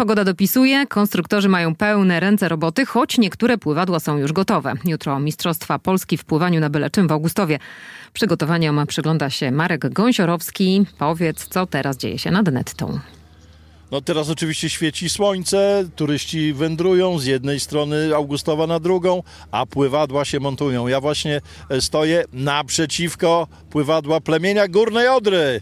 Pogoda dopisuje, konstruktorzy mają pełne ręce roboty, choć niektóre pływadła są już gotowe. Jutro Mistrzostwa Polski w pływaniu na byle czym w Augustowie. Przygotowaniom przygląda się Marek Gąsiorowski. Powiedz, co teraz dzieje się nad Nettą? No teraz oczywiście świeci słońce, turyści wędrują z jednej strony Augustowa na drugą, a pływadła się montują. Ja właśnie stoję naprzeciwko pływadła plemienia Górnej Odry.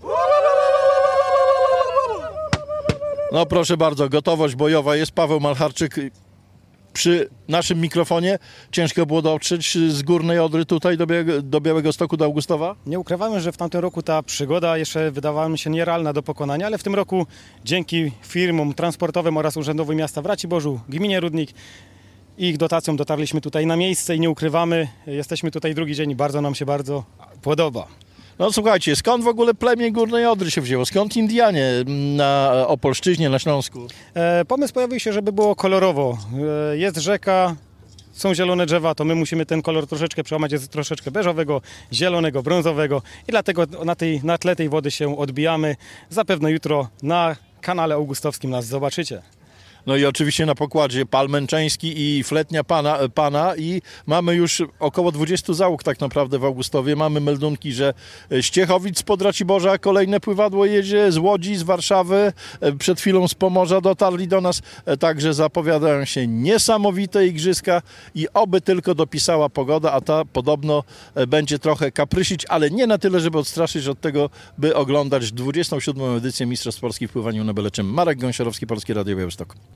No proszę bardzo, gotowość bojowa jest. Paweł Malcharczyk przy naszym mikrofonie. Ciężko było dotrzeć z Górnej Odry tutaj do Białegostoku, do Augustowa? Nie ukrywamy, że w tamtym roku ta przygoda jeszcze wydawała mi się nierealna do pokonania, ale w tym roku dzięki firmom transportowym oraz urzędowi miasta w Raciborzu, gminie Rudnik, ich dotacją dotarliśmy tutaj na miejsce i nie ukrywamy, jesteśmy tutaj drugi dzień i bardzo nam się podoba. No słuchajcie, skąd w ogóle plemię Górnej Odry się wzięło? Skąd Indianie na Opolszczyźnie, na Śląsku? Pomysł pojawił się, żeby było kolorowo. Jest rzeka, są zielone drzewa, to my musimy ten kolor troszeczkę przełamać, jest troszeczkę beżowego, zielonego, brązowego i dlatego na tle tej wody się odbijamy. Zapewne jutro na kanale augustowskim nas zobaczycie. No i oczywiście na pokładzie Pal Męczeński i Fletnia Pana i mamy już około 20 załóg tak naprawdę w Augustowie. Mamy meldunki, że z Ciechowic, spod Raciborza kolejne pływadło jedzie, z Łodzi, z Warszawy, przed chwilą z Pomorza dotarli do nas, także zapowiadają się niesamowite igrzyska i oby tylko dopisała pogoda, a ta podobno będzie trochę kaprysić, ale nie na tyle, żeby odstraszyć od tego, by oglądać 27. edycję Mistrzostw Polski w pływaniu na byle czym. Marek Gąsiorowski, Polskie Radio Białystok.